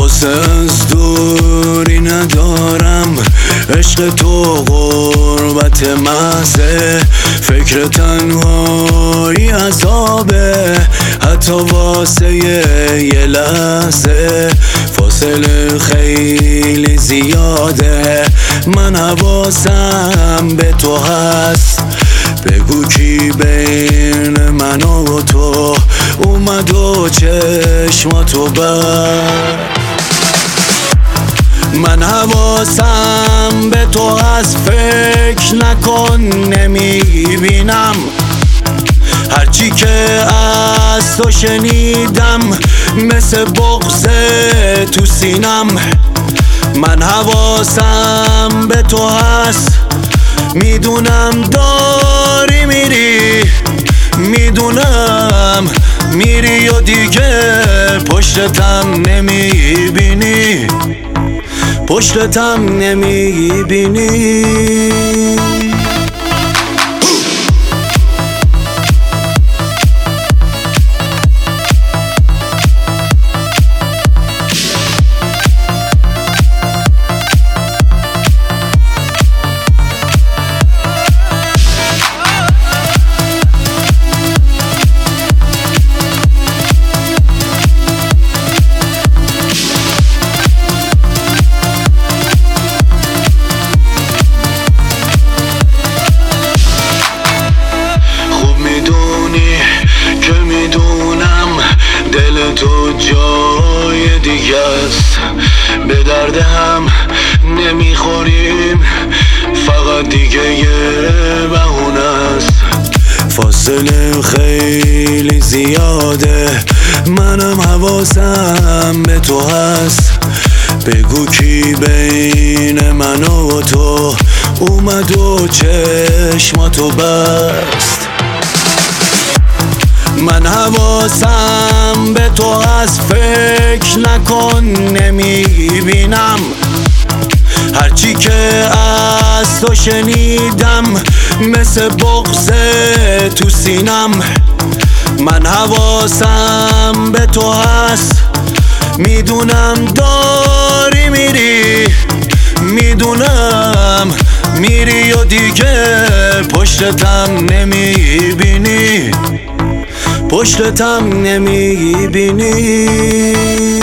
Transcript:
قصه از دوری ندارم، عشق تو غربت محضه، فکر تنهایی عذابه، حتی واسه یه لحظه فاصله خیلی زیاده. من حواسم به تو هست، بگو کی بین من و تو اومد و چشماتو بست. من حواسم به تو هست، فکر نکن نمیبینم، هرچی که از تو شنیدم مثل بغض تو سینم. من حواسم به تو هست، میدونم داری میری، میدونم میری و دیگه پشتتم نمیبینی، پشتتم نمیبینی. دل تو جای دیگه است، به درد هم نمیخوریم، فقط دیگه یه بهونه است. فاصله خیلی زیاده، منم حواسم به تو هست، بگو کی بین من و تو اومد و چشماتو بست. من حواسم به تو هست، فکر نکن نمیبینم، هرچی که از تو شنیدم مثل بغض تو سینم. من حواسم به تو هست، میدونم داری میری، میدونم میری و دیگه پشتتم نمیبینی، پشتتم نمیبینی.